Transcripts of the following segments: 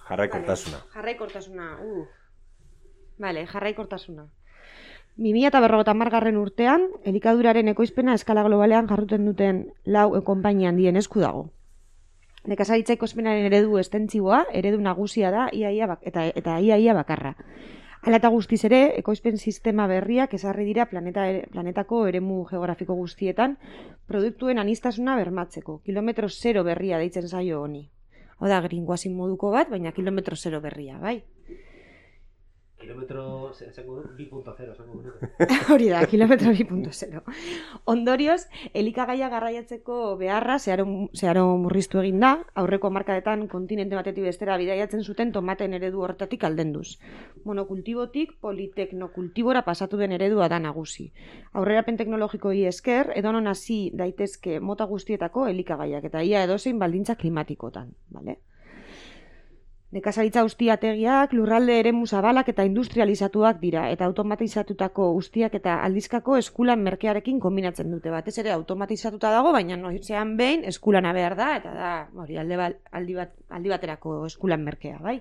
Jarraikortasuna. Jarraikortasuna. 2050 urtean, elikaduraren ekoizpena eskala globalean jarruten duten 4 konpainia handien esku dago. Nekazaritza ekoizpenaren eredu estentsiboa, eredu nagusia da eta iaia bakarra. Hala eta guztiz ere, ekoizpen sistema berriak ezarri dira planetako eremu geografiko guztietan produktuen aniztasuna bermatzeko. Kilometro zero berria deitzen zaio honi. Hau da, greenwashing moduko bat, baina kilometro zero berria, bai? Kilometro 2.0, Hori da, kilometro 2.0. Ondorioz, elikagaia garraiatzeko beharra zeharo murriztu egin da, aurreko hamarkadetan kontinente batetik bestera bidaiatzen zuten tomaten eredu horretatik aldenduz. Monokultibotik politeknokultibora pasatu den eredua da nagusi. Aurrerapen teknologikoi esker, edonon hasi daitezke mota guztietako elikagaiak eta ia edozein baldintza klimatikotan, bale? Nekazaritza ustiategiak, lurralde eremu zabalak eta industrializatuak dira, eta automatizatutako ustiak eta aldizkako eskulan merkearekin kombinatzen dute. Batez ere automatizatuta dago, baina noizean behin eskulana behar da, eta da aldi baterako eskulan merkea, bai?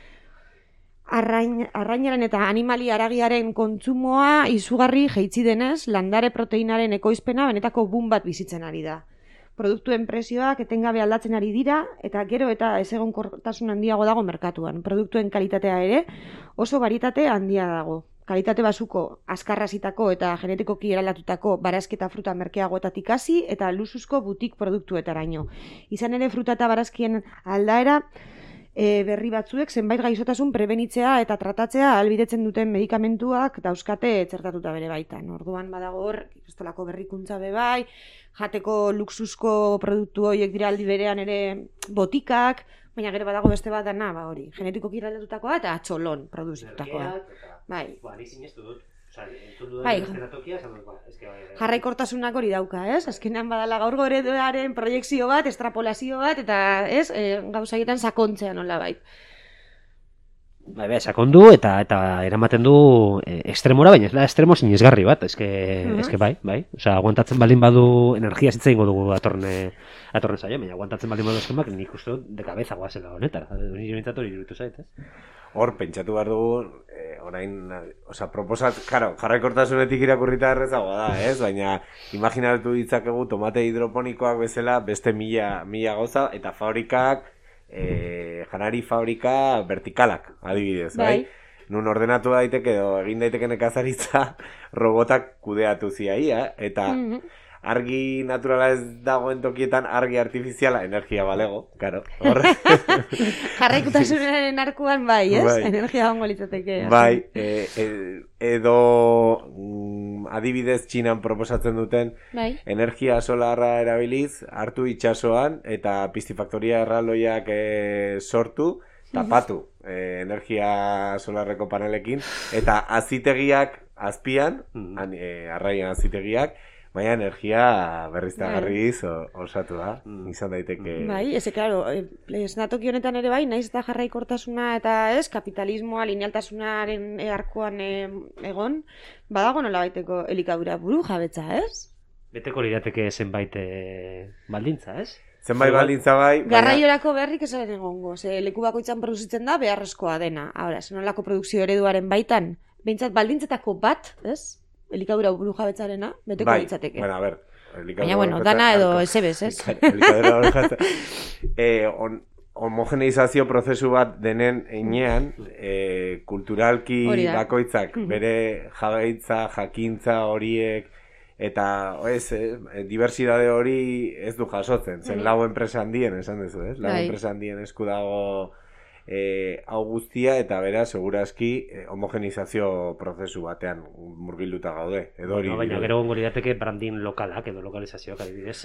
Arrainaren eta animali haragiaren kontsumoa izugarri jaitsi denez, landare proteinaren ekoizpena benetako boom bat bizitzen ari da. Produktuen prezioak etengabe aldatzen ari dira eta gero eta ezegonkortasun handiago dago merkatuan. Produktuen kalitatea ere oso baritate handia dago. Kalitate basuko azkarrazitako eta genetikoki eralatutako barazki eta fruta merkeagoetatik hasi eta luxuzko butik produktuetaraino. Izan ere fruta eta barazkien aldaera berri batzuek zenbait gaixotasun prebenitzea eta tratatzea ahalbidetzen duten medikamentuak dauzkate txertatuta bere baitan. Orduan badago hor, kristolako berrikuntza be bai, jateko luxuzko produktu horiek dira aldi berean ere botikak, baina gero badago beste bat dana, hori, genetikoki eralatutakoa eta atxolon produzitutakoa. Bai. Ni sinestu dut. Bai, jarraikortasunak hori dauka, ez? Azkenean badala gaur ereduaren proiekzio bat, estrapolazio bat, eta ez, gauzaietan sakontzea nola bai. Bai, sakondu eta eramaten du ekstremora, baina ez da ekstremo sinesgarri bat, eske bai. Osea, aguantatzen baldin badu energia zitza ingo dugu atorren saio, baina aguantatzen baldin badu eskemak nik uste dut de cabeza goazela honetara. Ni jointzat hori iruditu zait, ez? Hor, pentsatu behar dugu, orain, jarraikortasunetik irakurrita errezagoa da, ez? Baina, imaginatu ditzakegu tomate hidroponikoak bezala beste mila gauza, eta fabrikak, janari fabrika vertikalak, adibidez, bai? Nun ordenatu daiteke edo egin daiteke nekazaritza robotak kudeatu ziaia, eta argi naturala ez dagoen tokietan argi artifiziala energia balego, karo. Jarraikotasunaren arkuan bai, ez? Bai. Energia hongo litzateke. Bai, edo adibidez Txinan proposatzen duten energia solarra erabiliz, hartu itsasoan eta piscifaktoria erraldoiak sortu, tapatu energia solarreko panelekin, eta azitegiak azpian, arraian azitegiak, baina energia berriztagarriz osatu da, izan daiteke. Bai, claro, esnatoki honetan ere bai, naiz eta jarraikortasuna eta ez, kapitalismoa, linealtasunaren arkoan egon, badago nola baiteko elikadura buru jabetza, ez? Beteko lirateke zenbait baldintza, ez? Zenbait baldintza bai. Garraiorako beharrik ez ere egongo, leku bakoitzan produzitzen da beharrezkoa dena. Ahora, zenolako produkzio ereduaren baitan, behintzat baldintzetako bat, ez? Elikadura buru jabetzarena, beteko litzateke. Bueno, a ver, baina, dana edo esebez, ez? Elikadura buru jabetzarena. Homogeneizazio prozesu bat denen einean, kulturalki bakoitzak, bere jabeitza, jakintza horiek, eta diversidade hori ez du jasotzen. Zen lau enpresa handien, esan duzu, ez? Lau enpresa handien esku dago hau guztia, eta bera, segurazki, homogenizazio prozesu batean murgilduta gaude. Baina gero gongo lirateke branding lokalak edo lokalizazioak adibidez,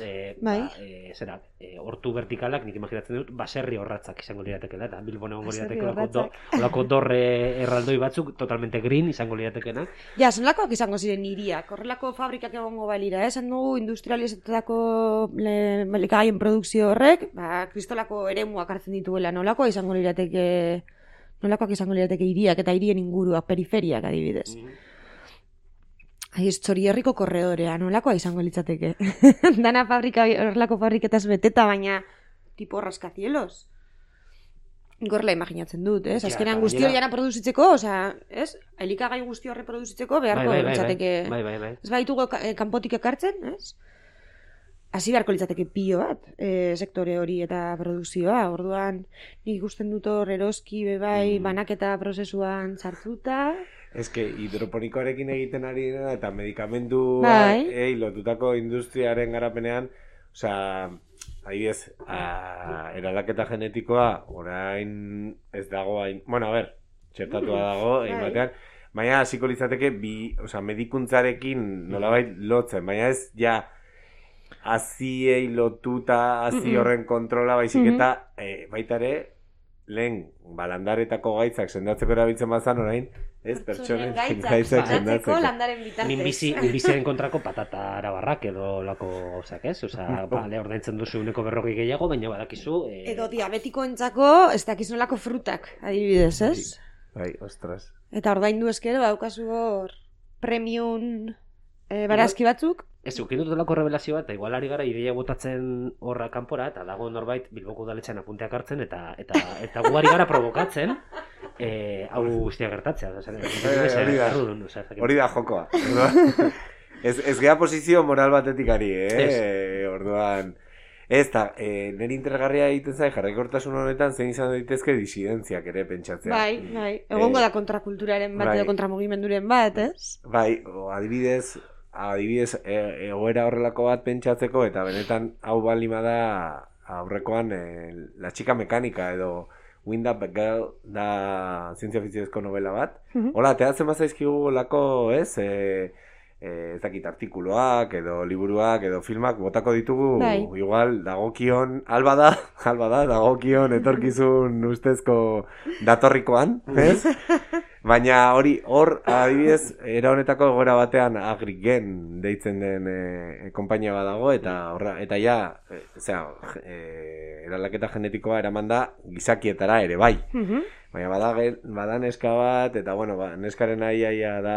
hortu vertikalak, nik imaginatzen dut, baserri horratzak izango liratekela, eta Bilbon egongo lirateke olako dorre erraldoi batzuk totalmente green izango liratekena. Ja, zonlakoak izango ziren hiriak, horrelako fabrikak egongo balira, esan dugu industrializatutako elikagaien produkzio horrek, kristolako eremuak hartzen dituela, nolakoa izango lirateke nolakoak izango lirateke hiriak eta hirien inguruak, periferiak adibidez. Txorierriko korredorea, nolakoa izango litzateke. Dana horrelako fabriketaz beteta, baina tipo rascacielos. Gorla imaginatzen dut, ez? Azkenean guzti hori produzitzeko, osea, ez? Elikagai guzti horre produzitzeko beharko litzateke. Bai. Ez baitugu kanpotik ekartzen, ez? Hasi beharko litzateke pilo bat, sektore hori eta produkzioa. Orduan, nik ikusten dut hor eroski bebai banaketa prozesuan sartuta. Ez que hidroponikoarekin egiten ari dena eta medikamendu lotutako industriaren garapenean, osea, adibidez, eraldaketa genetikoa orain ez dago hain, bueno, a ber, txertatua dago, batean, baina hasiko litzateke medikuntzarekin nolabait lotzen, baina ez ja haziei lotuta, hazi horren kontrola baizik eta baita ere lehen landaretako gaitzak sendatzeko erabiltzen bazan orain, ez pertsonen gaitzak sendatzeko landaren bitartez. Minbiziaren kontrako patata arabarrak edo lako gauzak, ez? Osea, ordaintzen duzu 140 gehiago, baina badakizu... Edo diabetikoentzako ez dakizunolako frutak, adibidez, ez? Bai, ostras. Eta ordaindu eskero, daukazu hor premium barazki batzuk. Ez, ukin dut lako revelazio bat, igual ari gara ideia botatzen horra kanpora, eta dago norbait Bilboko udaletxean apunteak hartzen, eta gu ari gara provokatzen, hau guztia gertatzea. Hori da jokoa. Ez gea posizio moral batetik ari, orduan... Ez da, nire interesgarria egiten zai, jarraikortasun honetan zein izan daitezke disidentziak ere pentsatzea. Bai, egongo da kontrakulturaren bat edo kontramugimenduren bat, ez? Bai, adibidez, egoera horrelako bat pentsatzeko, eta benetan hau balima da aurrekoan La chica mekanika edo Wind Up Girl da zientzia fikziozko novela bat. Hola, teatzen bazaizkigu lako, ez? Ez dakit artikuloak edo liburuak edo filmak botako ditugu igual dagokion alba da dagokion etorkizun ustezko datorrikoan, ez? Baina hor adibidez era honetako egoera batean Agrigen deitzen den konpainia badago eta ja, eraldaketa genetikoa eraman da gizakietara ere bai. Baina bada neska bat eta bueno, neskaren aia da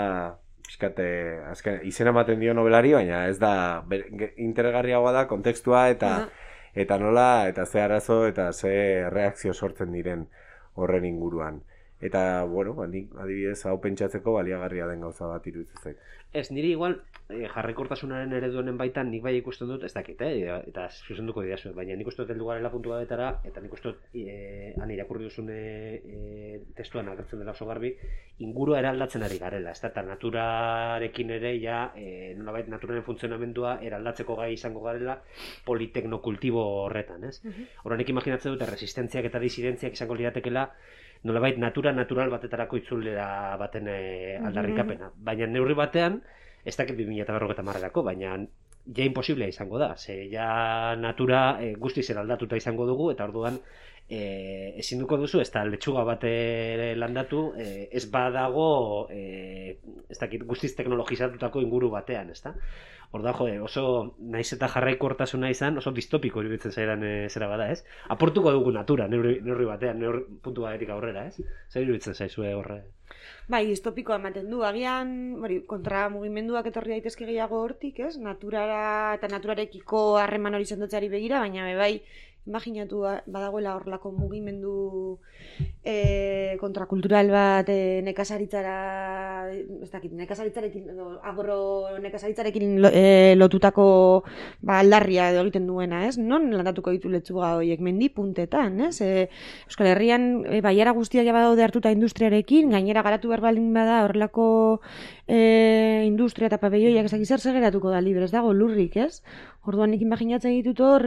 izena ematen dio novelari, baina ez da interesgarriagoa da kontekstua eta nola, eta ze arazo eta ze reakzio sortzen diren horren inguruan. Eta, bueno, adibidez, hau pentsatzeko baliagarria den gauza bat iruditzen zait. Ez, niri igual, jarraikortasunaren ereduenen baitan nik bai ikusten dut, ez dakit, eta zuzenduko didazu, baina nik uste dut heldu garela puntu batetara, eta nik uste dut, han irakurri duzun testuan agertzen dela oso garbi, ingurua eraldatzen ari garela, ez da, eta naturarekin ere, nolabait naturaren funtzionamendua eraldatzeko gai izango garela politeknokultibo horretan, ez? Horren nik imaginatzen dut, resistentziak eta disidentziak izango liratekela, nolabait natural batetarako itzulera baten aldarrikapena. Baina neurri batean, ez dakit 2050erako, baina ja imposiblea izango da. Ze ja natura guztiz eraldatuta izango dugu, eta orduan ezin duko duzu, ez da letxuga bat landatu, ez badago, ez dakit guztiz teknologizatutako inguru batean, ez da? Orda, oso naiz eta jarraikortasuna izan, oso distopiko iruditzen zaidan zera bada, ez? Aportuko dugu natura, neurri batean, puntu batetik aurrera, ez? Zer iruditzen zaizue horre? Bai, distopikoa ematen du, agian, kontra mugimenduak etorri daitezke gehiago hortik, ez? Naturara eta naturarekiko harreman hori sendotzeari begira, baina bai, imaginatu badagoela horrelako mugimendu kontrakultural bat nekazaritzara, ez dakit, nekazaritzarekin edo agronekazaritzarekin lotutako aldarria edo egiten duena, ez? Non landatuko ditu letzuga horiek mendi puntetan, ez? Euskal Herrian baiara guztiak badaude hartuta industriarekin, gainera garatu behar baldin bada horrelako industria eta pabelloiak ezak zer geratuko da libre, ez dago lurrik, ez? Orduan nik imaginatzen ditut hor,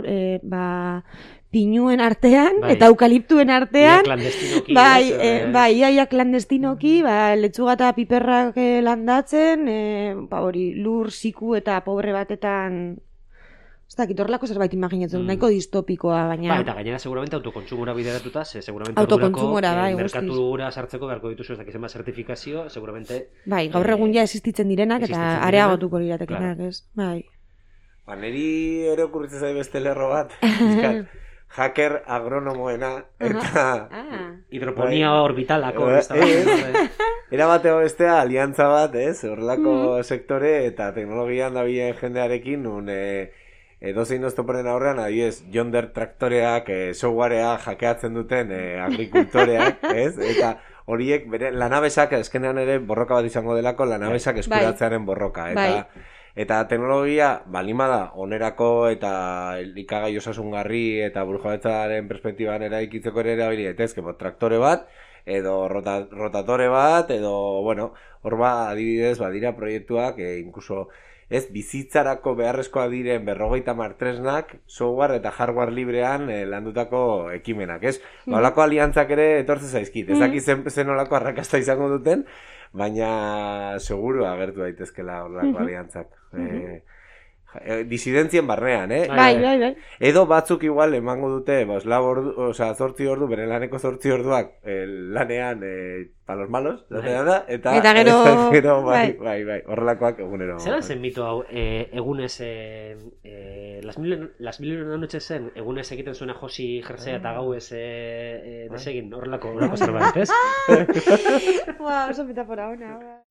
pinuen artean eta eukaliptuen artean, iaia klandestinoki, letzuga eta piperrak landatzen, lur, ziku eta pobre batetan, ez dakit, horrelako zerbait imaginatzen, nahiko distopikoa, baina... Eta gainera seguramente autokontsumora bideratuta, seguramente ordurako merkatura sartzeko beharko dituzu ez dakizen bat zertifikazio, seguramente... Gaur egun ja existitzen direnak eta areagotuko liratekenak, ez? Neri ere okurritzen zai beste lerro bat, hacker agronomoena eta... Hidroponia orbitalako. Era bateo bestea aliantza bat, ez? Horrelako sektore eta teknologian dabilen jendearekin, edozein oztoporen aurrean, adibidez, John Deere traktoreak, softwarea jakeatzen duten agrikultoreak, ez? Eta horiek, bere, lanabesak, eskenean ere borroka bat izango delako, lanabesak eskuratzearen borroka. Eta teknologia, balimada, onerako eta elikagai osasungarri eta burujabetzaren perspektiban eraikitzeko ere erabili daitezke, traktore bat, edo rotatore bat, edo, bueno, hor adibidez, badira proiektuak, incluso, ez, bizitzarako beharrezkoa diren 50 tresnak, software eta hardware librean landutako ekimenak, ez? Olako aliantzak ere etortzen zaizkit, ezaki zen olako arrakasta izango duten, baina seguru agertu daitezkela horrelako aliantzak. Disidentzien barnean, Bai. Edo batzuk igual emango dute, 8 ordu, bere laneko 8 orduak lanean palos malos, eta gero, bai, horrelakoak egunero. Zer zen mito hau, egunez, las mil una noche zen, egunez egiten zuena Josi Jersea eta gauez desegin, horrelako zerbait, ez? Oso metafora ona.